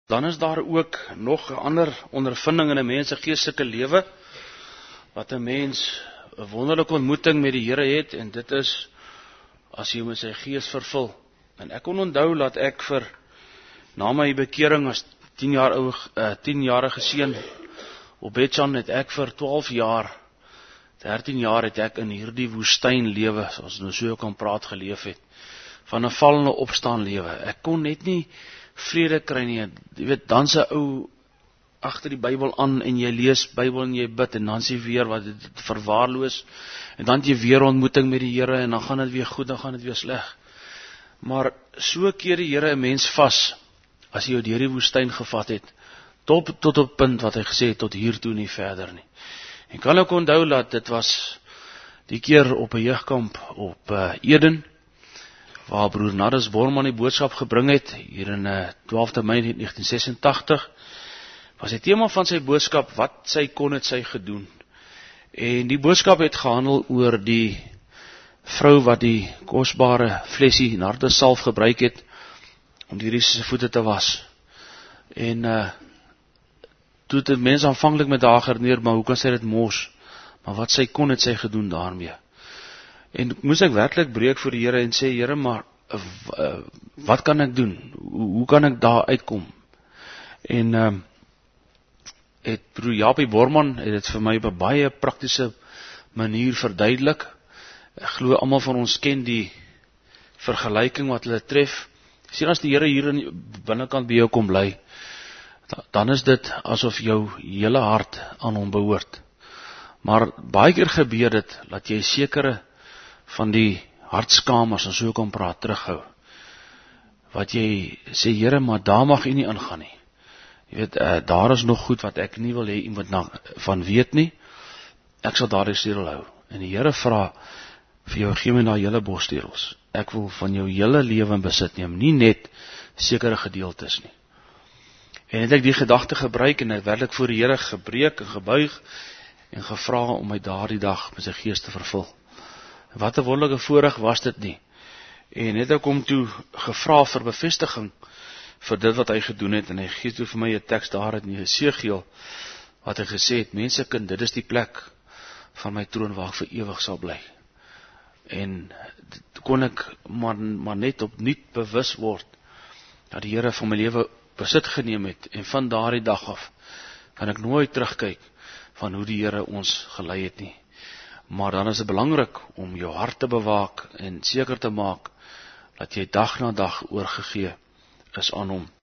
Dan is daar ook nog 'n ander ondervinding in 'n mens se geestelike lewe, wat 'n mens 'n wonderlike ontmoeting met die Here het, en dit is as jy met sy gees vervul. En ek kon onthou dat ek na my bekering as 10-jarige seun op Betjan het ek vir 12 jaar, 13 jaar het ek in hierdie woestyn lewe, soos nou so kan praat, geleef het. Van 'n val en 'n opstaan lewe. Ek kon net nie vrede kry nie. Jy weet, dan se ou agter die Bybel aan en jy lees Bybel en jy bid en dan sê weer wat dit verwaarloos en dan jy weer ontmoeting met die Here en dan gaan dit weer goed, dan gaan dit weer sleg. Maar so keer die Here 'n mens vas as hy jou deur die woestyn gevat het tot op punt wat hy gesê het tot hier toe nie verder nie. En kan ook onthou dat dit was die keer op 'n jeugkamp op Eden, waar broer Naddus Borman die boodskap gebring het, hier in 12de Mei 1986, was die tema van sy boodskap, wat sy kon het sy gedoen. En die boodskap het gehandel oor die vrou wat die kosbare flesie Naddus salf gebruik het, om die Jesus se voete te was. En toe het die mens aanvanklik met haar geredeneer, maar hoe kan sy dit mors? Maar wat sy kon het sy gedoen daarmee. En moes ek werklik breek voor die Here en sê, Here, maar wat kan ek doen? Hoe kan ek daar uitkom? En het broer Japie Borman het dit vir my op 'n baie praktiese manier verduidelik. Ek glo almal van ons ken die vergelyking wat hulle tref. Sien, as die Here hier in die binnekant by jou kom bly, dan is dit asof jou hele hart aan hom behoort. Maar baie keer gebeur dit, dat jy sekere van die hartskamers, en so kan praat, terughou. Wat jy sê, Here, maar daar mag U nie ingaan nie. Jy weet, daar is nog goed wat ek nie wil hê iemand van weet nie. Ek sal daar die stedel hou. En die Here vra vir jou, gee my na hele bosstedels. Ek wil van jou hele lewe in besit neem, nie net sekere gedeeltes nie. En het ek die gedagte gebruik en ek werklik voor die Here gebreek en gebuig en gevra om my daardie dag met sy gees te vervul. Wat 'n wonderlike voorreg was dit nie. En het ek hom toe gevra vir bevestiging vir dit wat hy gedoen het, en hy gee toe vir my 'n teks daar in Jesegiel, wat hy gesê het, mensekind, dit is die plek van my troon waar ek vir ewig sal bly. En kon ek maar net opnuut bewus word, dat die Here van my lewe besit geneem het, en van daardie dag af, kan ek nooit terugkyk, van hoe die Here ons gelei het nie. Maar dan is dit belangrik om jou hart te bewaak en seker te maak dat jy dag na dag oorgegee is aan hom.